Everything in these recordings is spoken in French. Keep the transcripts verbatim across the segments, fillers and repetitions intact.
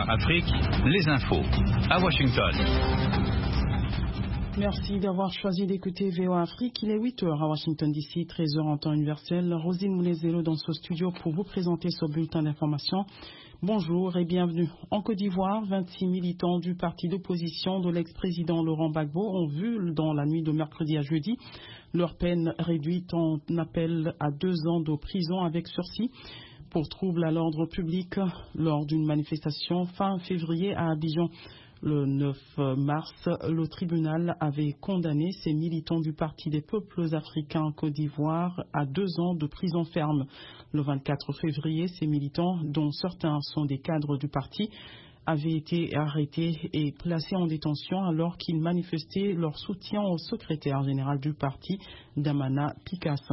O A Afrique, les infos à Washington. Merci d'avoir choisi d'écouter V O A Afrique. Il est huit heures à Washington D C, treize heures en temps universel. Rosine Moulezelo dans ce studio pour vous présenter ce bulletin d'information. Bonjour et bienvenue. En Côte d'Ivoire, vingt-six militants du parti d'opposition de l'ex-président Laurent Gbagbo ont vu dans la nuit de mercredi à jeudi leur peine réduite en appel à deux ans de prison avec sursis pour trouble à l'ordre public lors d'une manifestation fin février à Abidjan. Le neuf mars, le tribunal avait condamné ces militants du Parti des peuples africains Côte d'Ivoire à deux ans de prison ferme. Le vingt-quatre février, ces militants, dont certains sont des cadres du parti, avaient été arrêtés et placés en détention alors qu'ils manifestaient leur soutien au secrétaire général du parti, Damana Picasse.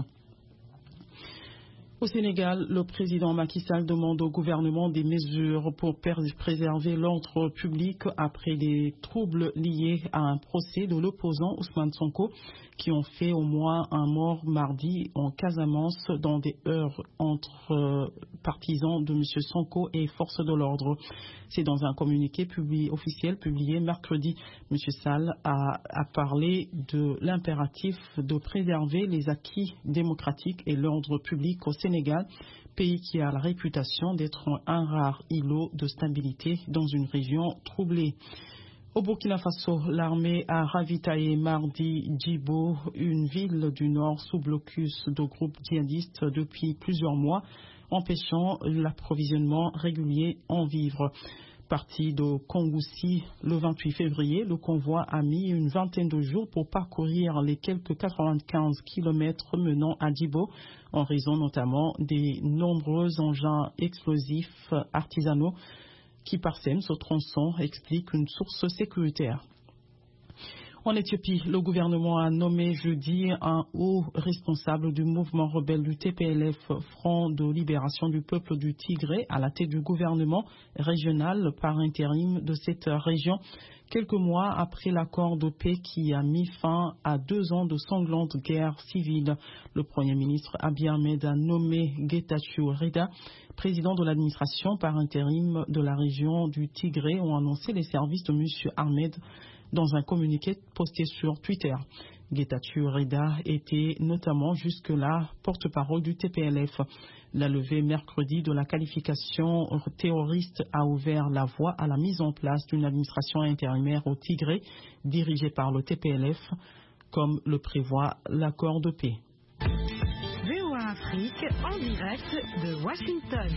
Au Sénégal, le président Macky Sall demande au gouvernement des mesures pour préserver l'ordre public après des troubles liés à un procès de l'opposant Ousmane Sonko qui ont fait au moins un mort mardi en Casamance dans des heurts entre partisans de M. Sonko et forces de l'ordre. C'est dans un communiqué publié, officiel publié mercredi. M. Sall a, a parlé de l'impératif de préserver les acquis démocratiques et l'ordre public au Sénégal, pays qui a la réputation d'être un rare îlot de stabilité dans une région troublée. Au Burkina Faso, l'armée a ravitaillé mardi Djibo, une ville du nord sous blocus de groupes djihadistes depuis plusieurs mois, empêchant l'approvisionnement régulier en vivres. Parti de Kongoussi le vingt-huit février, le convoi a mis une vingtaine de jours pour parcourir les quelques quatre-vingt-quinze kilomètres menant à Djibo, en raison notamment des nombreux engins explosifs artisanaux qui parsèment ce tronçon, explique une source sécuritaire. En Éthiopie, le gouvernement a nommé jeudi un haut responsable du mouvement rebelle du T P L F, Front de libération du peuple du Tigré, à la tête du gouvernement régional par intérim de cette région, quelques mois après l'accord de paix qui a mis fin à deux ans de sanglante guerre civile. Le Premier ministre Abiy Ahmed a nommé Getachew Reda président de l'administration par intérim de la région du Tigré, ont annoncé les services de M. Ahmed dans un communiqué posté sur Twitter. Getachew Reda était notamment jusque-là porte-parole du T P L F. La levée mercredi de la qualification terroriste a ouvert la voie à la mise en place d'une administration intérimaire au Tigré dirigée par le T P L F, comme le prévoit l'accord de paix. V O A Afrique en direct de Washington.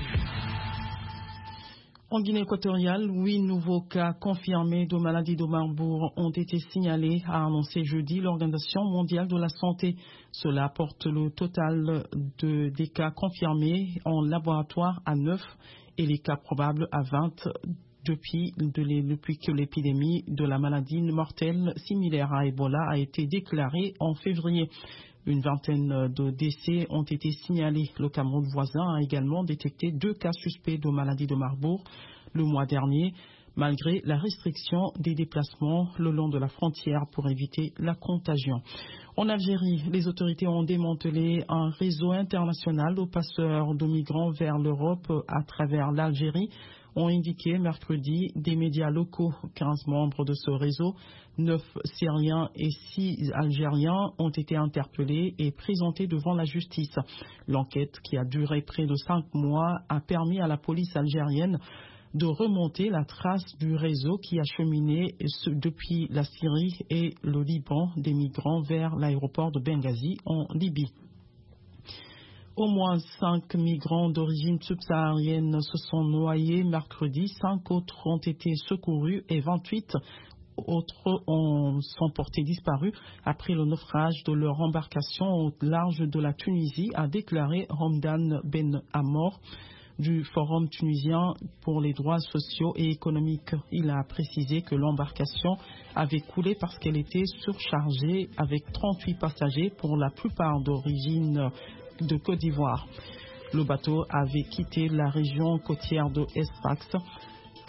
En Guinée équatoriale, huit nouveaux cas confirmés de maladie de Marburg ont été signalés, a annoncé jeudi l'Organisation mondiale de la santé. Cela porte le total de, des cas confirmés en laboratoire à neuf et les cas probables à vingt depuis, de les, depuis que l'épidémie de la maladie mortelle similaire à Ebola a été déclarée en février. Une vingtaine de décès ont été signalés. Le Cameroun voisin a également détecté deux cas suspects de maladie de Marburg le mois dernier, malgré la restriction des déplacements le long de la frontière pour éviter la contagion. En Algérie, les autorités ont démantelé un réseau international de passeurs de migrants vers l'Europe à travers l'Algérie, ont indiqué mercredi des médias locaux. quinze membres de ce réseau, neuf Syriens et six Algériens ont été interpellés et présentés devant la justice. L'enquête, qui a duré près de cinq mois, a permis à la police algérienne de remonter la trace du réseau qui a cheminé depuis la Syrie et le Liban des migrants vers l'aéroport de Benghazi en Libye. Au moins cinq migrants d'origine subsaharienne se sont noyés mercredi, cinq autres ont été secourus et vingt-huit autres ont, sont portés disparus après le naufrage de leur embarcation au large de la Tunisie, a déclaré Hamdan Ben Amor du Forum tunisien pour les droits sociaux et économiques. Il a précisé que l'embarcation avait coulé parce qu'elle était surchargée avec trente-huit passagers, pour la plupart d'origine de Côte d'Ivoire. Le bateau avait quitté la région côtière de Sfax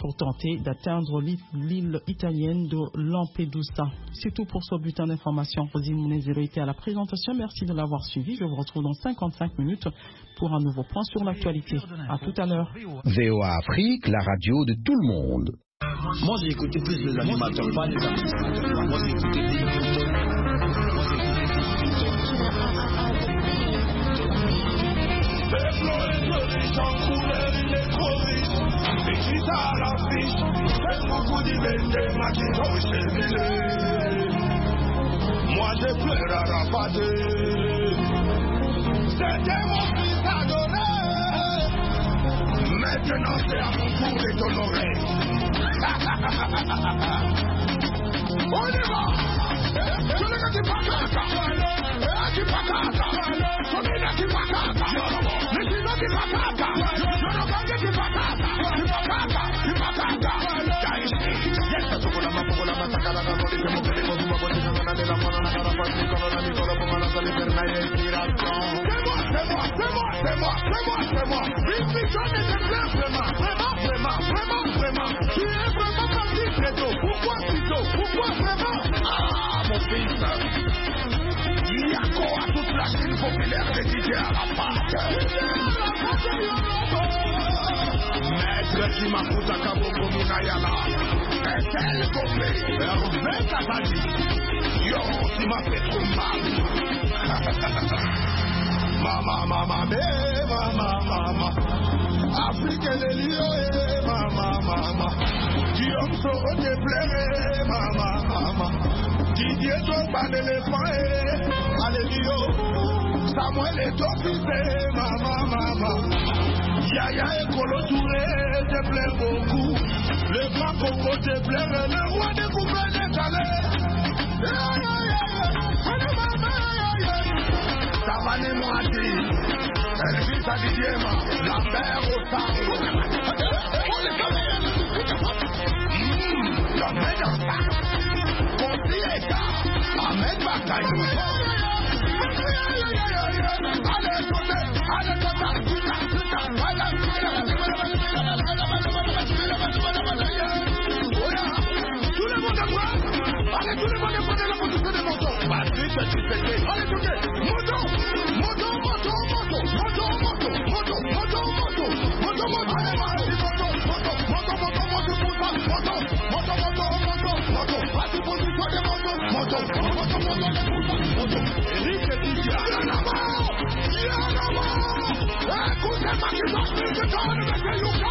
pour tenter d'atteindre l'île italienne de Lampedusa. C'est tout pour ce bulletin d'information. Rosine Mounezero était à la présentation. Merci de l'avoir suivi. Je vous retrouve dans cinquante-cinq minutes pour un nouveau point sur l'actualité. À tout à l'heure. V O A Afrique, la radio de tout le monde. Moi j'ai écouté plus les animateurs, pas les animateurs. Moi j'ai écouté des moi j'ai pleuré à rapater. C'était mon fils adoré. Maintenant c'est à mon tour de t'honorer. On y va. Tu n'es que tu pacata. Tu pacata. Tu n'es que tu pacata. Tu n'es que tu pacata. Tu n'es que tu pacata. Tu pacata. Tu pacata. Yes, tu peux la main pour la main. Tu peux la main pour la main. Tu peux la main pour la main. Tu peux la main pour la main. Tu peux la main pour la main. Tu peux la main pour la main. C'est moi, c'est moi, c'est moi, c'est moi, c'est moi. Une mission de te plaire vraiment, vraiment, vraiment, vraiment, vraiment. Tu es vraiment parti très tôt. Pourquoi si tôt? Pourquoi vraiment? Ah, mon fils. Il y a quoi à toute la Chine populaire de D J Arafat? Maître qui m'a foutu à Cabo Kominayala. Est-elle tombée? Hervé Kazadi. Yo, tu m'as fait trop mal. Mama, mama, eh, mama, mama. Afrique les lieux, mama, mama. Guillaume Soro te plairait, mama, mama. Didier Drogba l'éléphant, eh, alléluia. Samuel est officier, mama, mama. Yaya et Kolo Touré te plaît beaucoup. Le grand Congo te plairait, le roi des poubelles est allé. Savane Moati, Elvis Adidiema, Lambert Osango. La Médasa, Consieka, Ahmed Bakayou. Allez, côté, allez, côté, putain, putain, voilà. Tout le monde à moi. Allez, tout le monde à moi de la position de moto. Patrick, tu sais, allez, côté. Moto, moto, moto, moto, moto, moto, moto, moto, moto, moto, moto, allez, vas-y, moto, moto, moto, moto, moto, moto, moto, moto, moto, moto, moto, vas-y, position de moto, moto, moto, moto, moto, moto. Eric et Didier, il y en a marre, il y en a marre. Écoutez-moi qui sont plus de temps de mettre Yuka.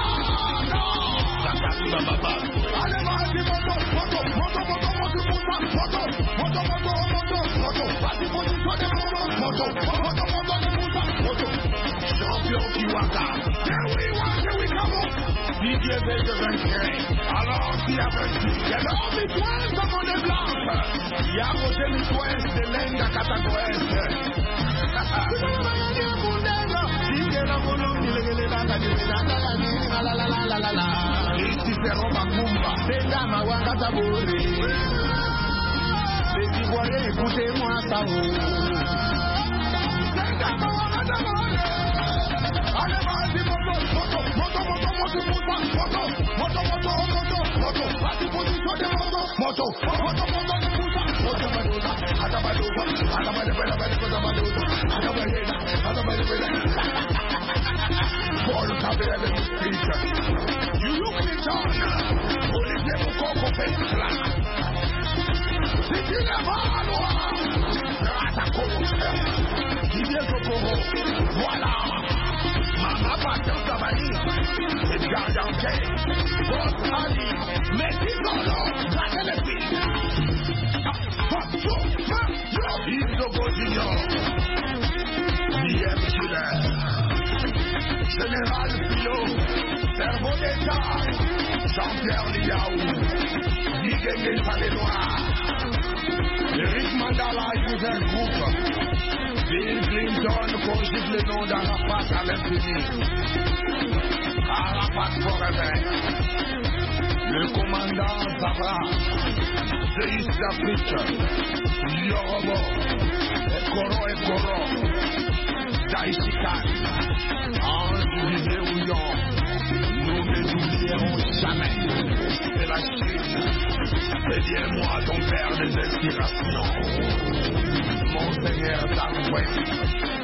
Allez, vas-y, moto, moto, moto, moto, moto, moto, moto, moto, moto, moto, vas-y, position de moto. Moto, moto, moto, moto, moto. Champion Kiwaka. Here we want, here we come. Didier Bézevin. Alors, s'il y a vaincu, il y a l'homme Mitouens comme on est blanc. Il y a Roger Mitouens de Lenga Katagoès. Ici c'est Roma Kumba. C'est Dama Wakatabori. Les Ivoiriens, écoutez-moi ça. Allez, vas-y, moto, moto, moto, moto, moto, moto, moto, moto, moto, moto, vas-y, position de moto, moto, moto, moto, moto, moto, Atabadoza, Atabadoza, Atabadoza, Atabadoza, Atabadoza. Paul Kabele speaker. You look it on. Olivier Moukoko fait cela. C'est qui la valeur? Atakoro. Qui vient Kokoro. Voilà. Mama Patel Sabani. Edgar Yankee. Boss Ali. Messi Lolo. Gardez les filles. Isogo Junior. Diem Schiller. Général Pio, cerveau d'État, Jean-Pierre Liaou, Miguel Salénois, Eric Mandala et un groupe, Bill Clinton conjugue le nom d'Arafat à l'infini, Arafat forever, le commandant Zabra, de East Afrique, Yorobo, Ekoro Ekoro, Daishikan, Ange Vivé Ouillon, nous n'oublieront jamais. C'est la Chine. Dédiez-moi ton père des inspirations. Mon Seigneur Darwin.